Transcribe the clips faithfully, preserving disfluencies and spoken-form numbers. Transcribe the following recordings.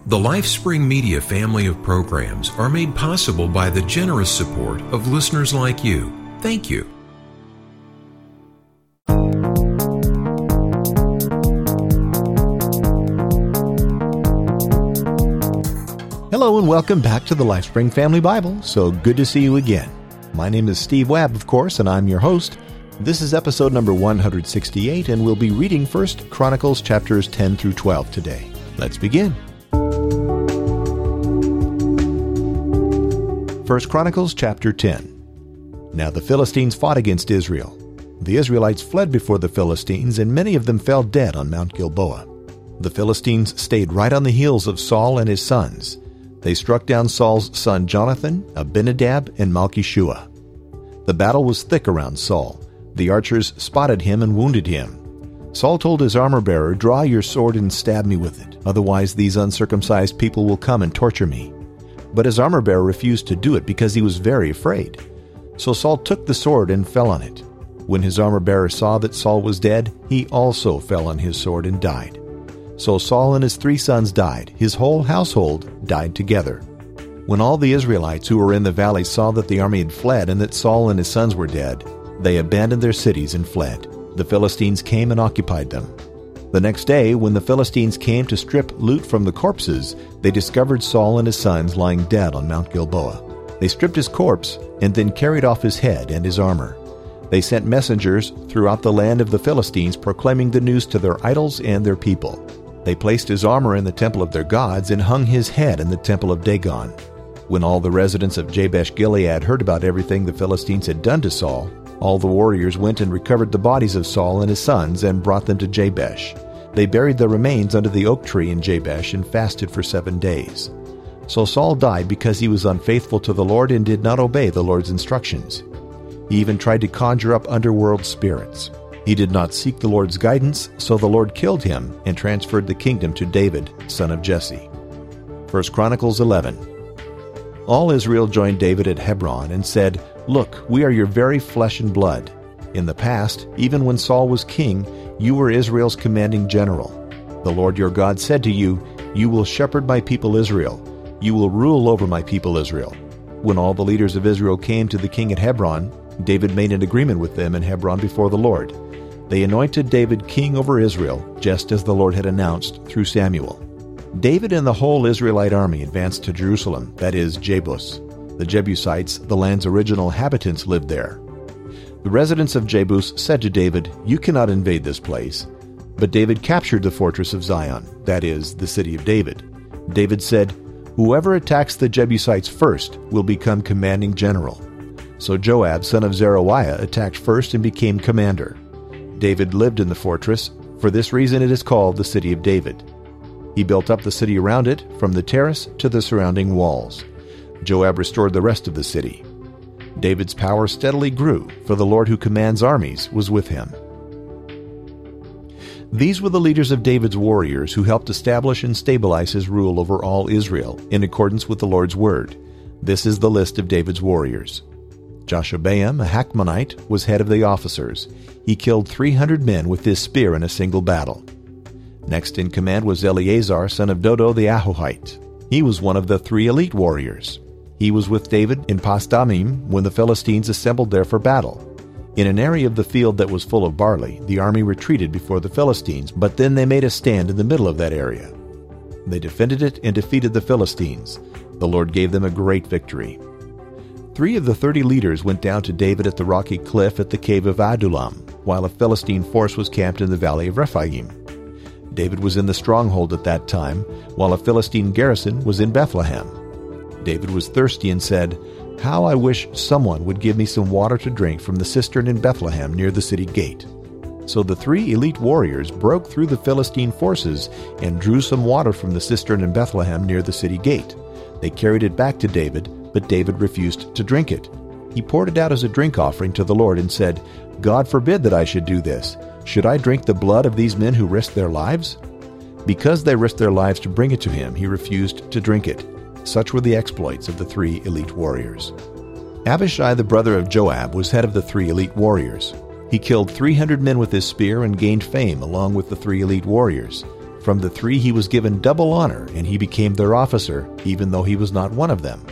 The LifeSpring Media family of programs are made possible by the generous support of listeners like you. Thank you. Hello and welcome back to the LifeSpring Family Bible. So good to see you again. My name is Steve Webb, of course, and I'm your host. This is episode number one hundred sixty-eight, and we'll be reading First Chronicles chapters ten through twelve today. Let's begin. First Chronicles chapter ten. Now the Philistines fought against Israel. The Israelites fled before the Philistines, and many of them fell dead on Mount Gilboa. The Philistines stayed right on the heels of Saul and his sons. They struck down Saul's son Jonathan, Abinadab, and Malchishua. The battle was thick around Saul. The archers spotted him and wounded him. Saul told his armor-bearer, "Draw your sword and stab me with it. Otherwise these uncircumcised people will come and torture me." But his armor-bearer refused to do it because he was very afraid. So Saul took the sword and fell on it. When his armor-bearer saw that Saul was dead, he also fell on his sword and died. So Saul and his three sons died. His whole household died together. When all the Israelites who were in the valley saw that the army had fled and that Saul and his sons were dead, they abandoned their cities and fled. The Philistines came and occupied them. The next day, when the Philistines came to strip loot from the corpses, they discovered Saul and his sons lying dead on Mount Gilboa. They stripped his corpse and then carried off his head and his armor. They sent messengers throughout the land of the Philistines proclaiming the news to their idols and their people. They placed his armor in the temple of their gods and hung his head in the temple of Dagon. When all the residents of Jabesh Gilead heard about everything the Philistines had done to Saul, all the warriors went and recovered the bodies of Saul and his sons and brought them to Jabesh. They buried their remains under the oak tree in Jabesh and fasted for seven days. So Saul died because he was unfaithful to the Lord and did not obey the Lord's instructions. He even tried to conjure up underworld spirits. He did not seek the Lord's guidance, so the Lord killed him and transferred the kingdom to David, son of Jesse. First Chronicles eleven. All Israel joined David at Hebron and said, "Look, we are your very flesh and blood. In the past, even when Saul was king, you were Israel's commanding general. The Lord your God said to you, 'You will shepherd my people Israel. You will rule over my people Israel.'" When all the leaders of Israel came to the king at Hebron, David made an agreement with them in Hebron before the Lord. They anointed David king over Israel, just as the Lord had announced through Samuel. David and the whole Israelite army advanced to Jerusalem, that is, Jebus. The Jebusites, the land's original inhabitants, lived there. The residents of Jebus said to David, "You cannot invade this place." But David captured the fortress of Zion, that is, the city of David. David said, "Whoever attacks the Jebusites first will become commanding general." So Joab, son of Zeruiah, attacked first and became commander. David lived in the fortress. For this reason it is called the City of David. He built up the city around it, from the terrace to the surrounding walls. Joab restored the rest of the city. David's power steadily grew, for the Lord who commands armies was with him. These were the leaders of David's warriors who helped establish and stabilize his rule over all Israel, in accordance with the Lord's word. This is the list of David's warriors. Joshabeam, a Hakmonite, was head of the officers. He killed three hundred men with his spear in a single battle. Next in command was Eleazar, son of Dodo the Ahohite. He was one of the three elite warriors. He was with David in Pasdamim when the Philistines assembled there for battle. In an area of the field that was full of barley, the army retreated before the Philistines, but then they made a stand in the middle of that area. They defended it and defeated the Philistines. The Lord gave them a great victory. Three of the thirty leaders went down to David at the rocky cliff at the cave of Adullam, while a Philistine force was camped in the valley of Rephaim. David was in the stronghold at that time, while a Philistine garrison was in Bethlehem. David was thirsty and said, "How I wish someone would give me some water to drink from the cistern in Bethlehem near the city gate." So the three elite warriors broke through the Philistine forces and drew some water from the cistern in Bethlehem near the city gate. They carried it back to David, but David refused to drink it. He poured it out as a drink offering to the Lord and said, "God forbid that I should do this. Should I drink the blood of these men who risked their lives?" Because they risked their lives to bring it to him, he refused to drink it. Such were the exploits of the three elite warriors. Abishai, the brother of Joab, was head of the three elite warriors. He killed three hundred men with his spear and gained fame along with the three elite warriors. From the three he was given double honor, and he became their officer, even though he was not one of them.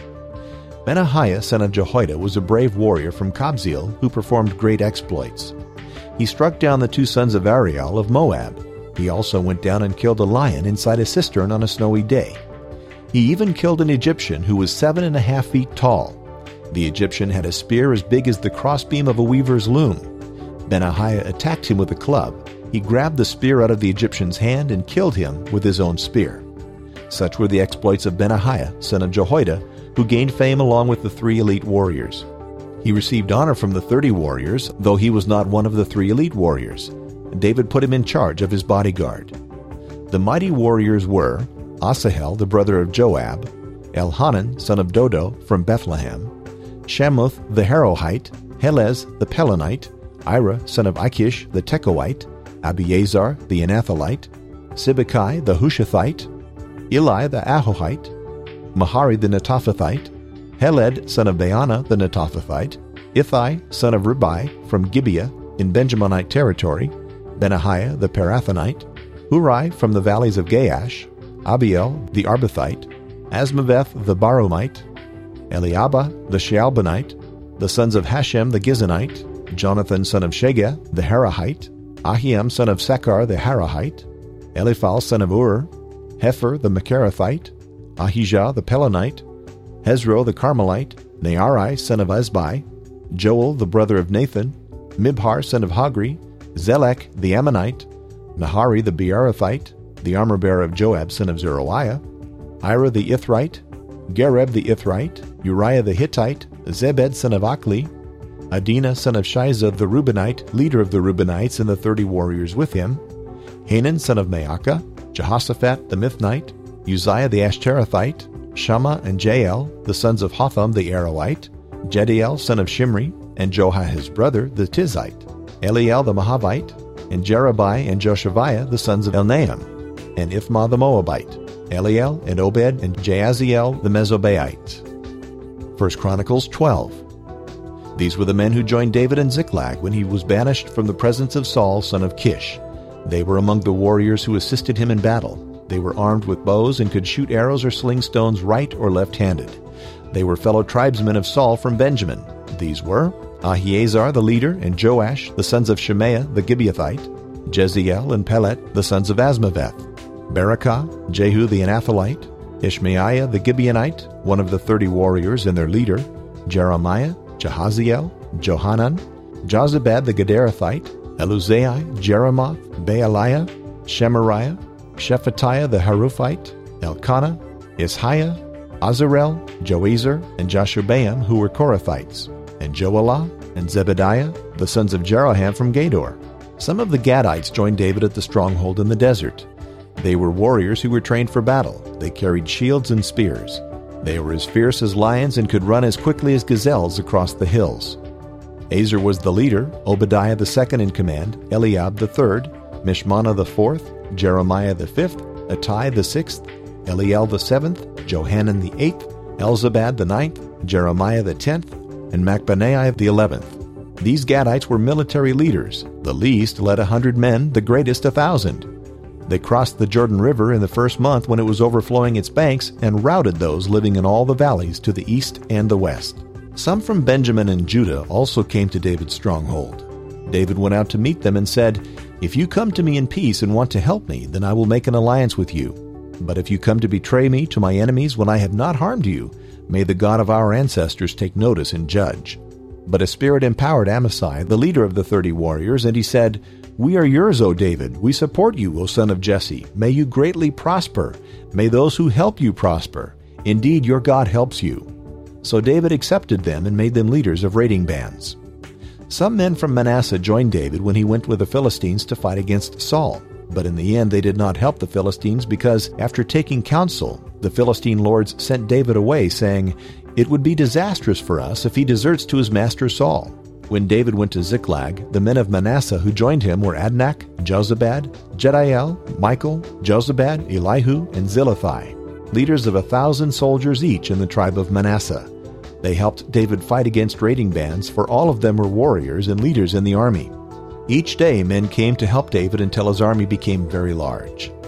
Benahiah son of Jehoiada was a brave warrior from Kabzeel who performed great exploits. He struck down the two sons of Ariel of Moab. He also went down and killed a lion inside a cistern on a snowy day. He even killed an Egyptian who was seven and a half feet tall. The Egyptian had a spear as big as the crossbeam of a weaver's loom. Benahiah attacked him with a club. He grabbed the spear out of the Egyptian's hand and killed him with his own spear. Such were the exploits of Benahiah, son of Jehoiada, who gained fame along with the three elite warriors. He received honor from the thirty warriors, though he was not one of the three elite warriors. David put him in charge of his bodyguard. The mighty warriors were Asahel, the brother of Joab, Elhanan, son of Dodo, from Bethlehem, Shamuth, the Harohite, Helez, the Pelonite, Ira, son of Achish, the Tekoite, Abiezar, the Anatholite, Sibbecai, the Hushathite, Eli, the Ahohite, Mahari, the Netophathite, Heled, son of Baana, the Netophathite, Ithai, son of Ribai, from Gibeah, in Benjaminite territory, Benahiah, the Parathonite, Hurai, from the valleys of Gaash, Abiel, the Arbathite, Asmaveth, the Baromite, Eliabah, the Shealbanite, the sons of Hashem, the Gizonite, Jonathan, son of Shageh, the Harahite, Ahiam, son of Sakar, the Harahite, Eliphal, son of Ur, Hefer, the Macherathite, Ahijah, the Pelonite, Hezro, the Carmelite, Nearai, son of Azbai, Joel, the brother of Nathan, Mibhar, son of Hagri, Zelek, the Ammonite, Nahari, the Beerothite, the armor-bearer of Joab, son of Zeruiah, Ira, the Ithrite, Gareb, the Ithrite, Uriah, the Hittite, Zebed, son of Akli, Adina, son of Shiza, the Reubenite, leader of the Reubenites, and the thirty warriors with him, Hanan, son of Maacah, Jehoshaphat, the Mithnite, Uzziah, the Ashterathite, Shammah and Jael, the sons of Hotham, the Aroite, Jediel, son of Shimri, and Joha, his brother, the Tizite, Eliel, the Mahavite, and Jerubai and Joshaviah, the sons of Elnaam, and Ithma, the Moabite, Eliel and Obed and Jaaziel, the Mezobaite. First Chronicles twelve. These were the men who joined David in Ziklag when he was banished from the presence of Saul, son of Kish. They were among the warriors who assisted him in battle. They were armed with bows and could shoot arrows or sling stones right or left-handed. They were fellow tribesmen of Saul from Benjamin. These were Ahiezer the leader, and Joash, the sons of Shemaiah the Gibeathite, Jeziel and Pelet, the sons of Asmaveth, Berakah, Jehu the Anatholite, Ishmaiah the Gibeonite, one of the thirty warriors and their leader, Jeremiah, Jahaziel, Johanan, Jozabad the Gederathite, Eluzai, Jeremoth, Baaliah, Shemariah, Shephatiah the Haruphite, Elkanah, Ishiah, Azarel, Joezer, and Jashubaam, who were Korathites, and Joelah, and Zebediah, the sons of Jeroham from Gedor. Some of the Gadites joined David at the stronghold in the desert. They were warriors who were trained for battle. They carried shields and spears. They were as fierce as lions and could run as quickly as gazelles across the hills. Azer was the leader, Obadiah the second in command, Eliab the third, Mishmannah the fourth, Jeremiah the fifth, Attai the sixth, Eliel the seventh, Johanan the eighth, Elzabad the ninth, Jeremiah the tenth, and Machbanai the eleventh. These Gadites were military leaders. The least led a hundred men, the greatest a thousand. They crossed the Jordan River in the first month when it was overflowing its banks and routed those living in all the valleys to the east and the west. Some from Benjamin and Judah also came to David's stronghold. David went out to meet them and said, "If you come to me in peace and want to help me, then I will make an alliance with you. But if you come to betray me to my enemies when I have not harmed you, may the God of our ancestors take notice and judge." But a spirit empowered Amasai, the leader of the thirty warriors, and he said, "We are yours, O David. We support you, O son of Jesse. May you greatly prosper. May those who help you prosper. Indeed, your God helps you." So David accepted them and made them leaders of raiding bands. Some men from Manasseh joined David when he went with the Philistines to fight against Saul. But in the end they did not help the Philistines because, after taking counsel, the Philistine lords sent David away, saying, "It would be disastrous for us if he deserts to his master Saul." When David went to Ziklag, the men of Manasseh who joined him were Adnak, Jozabad, Jediel, Michael, Jozabad, Elihu, and Zilithai, leaders of a thousand soldiers each in the tribe of Manasseh. They helped David fight against raiding bands, for all of them were warriors and leaders in the army. Each day men came to help David until his army became very large.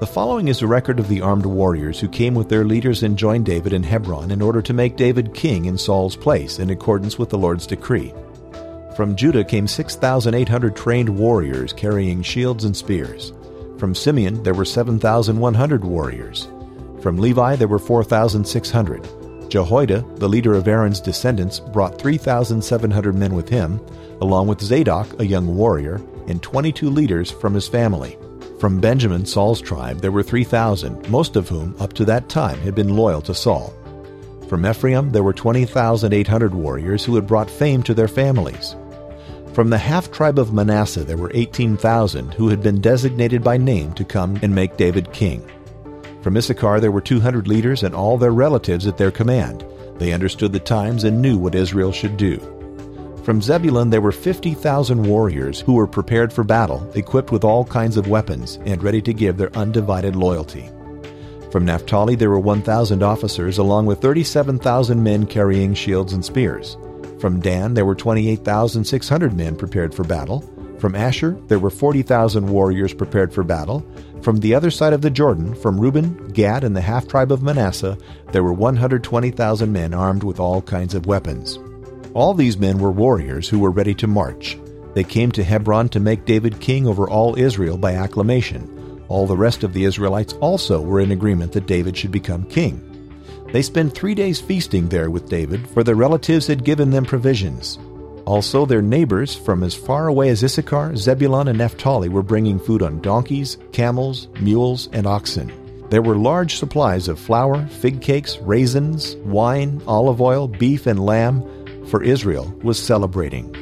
The following is a record of the armed warriors who came with their leaders and joined David in Hebron in order to make David king in Saul's place in accordance with the Lord's decree. From Judah came six thousand eight hundred trained warriors carrying shields and spears. From Simeon there were seven thousand one hundred warriors. From Levi there were four thousand six hundred. Jehoiada, the leader of Aaron's descendants, brought three thousand seven hundred men with him, along with Zadok, a young warrior, and twenty-two leaders from his family. From Benjamin, Saul's tribe, there were three thousand, most of whom, up to that time, had been loyal to Saul. From Ephraim, there were twenty thousand eight hundred warriors who had brought fame to their families. From the half-tribe of Manasseh, there were eighteen thousand who had been designated by name to come and make David king. From Issachar, there were two hundred leaders and all their relatives at their command. They understood the times and knew what Israel should do. From Zebulun there were fifty thousand warriors who were prepared for battle, equipped with all kinds of weapons, and ready to give their undivided loyalty. From Naphtali there were one thousand officers, along with thirty-seven thousand men carrying shields and spears. From Dan there were twenty-eight thousand six hundred men prepared for battle. From Asher there were forty thousand warriors prepared for battle. From the other side of the Jordan, from Reuben, Gad, and the half-tribe of Manasseh, there were one hundred twenty thousand men armed with all kinds of weapons. All these men were warriors who were ready to march. They came to Hebron to make David king over all Israel by acclamation. All the rest of the Israelites also were in agreement that David should become king. They spent three days feasting there with David, for their relatives had given them provisions. Also their neighbors from as far away as Issachar, Zebulun, and Naphtali were bringing food on donkeys, camels, mules, and oxen. There were large supplies of flour, fig cakes, raisins, wine, olive oil, beef, and lamb, for Israel was celebrating.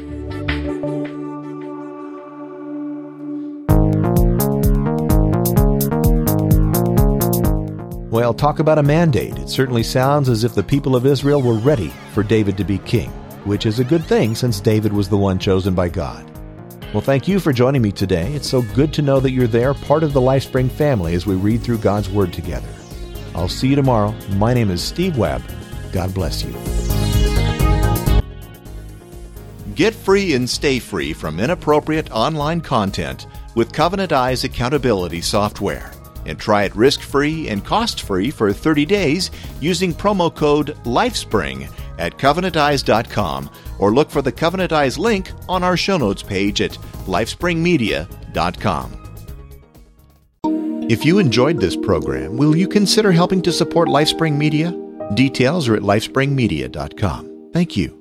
Well, talk about a mandate. It certainly sounds as if the people of Israel were ready for David to be king, which is a good thing since David was the one chosen by God. Well, thank you for joining me today. It's so good to know that you're there, part of the LifeSpring family as we read through God's Word together. I'll see you tomorrow. My name is Steve Webb. God bless you. Get free and stay free from inappropriate online content with Covenant Eyes accountability software. And try it risk-free and cost-free for thirty days using promo code LifeSpring at covenant eyes dot com or look for the Covenant Eyes link on our show notes page at lifespring media dot com. If you enjoyed this program, will you consider helping to support LifeSpring Media? Details are at lifespring media dot com. Thank you.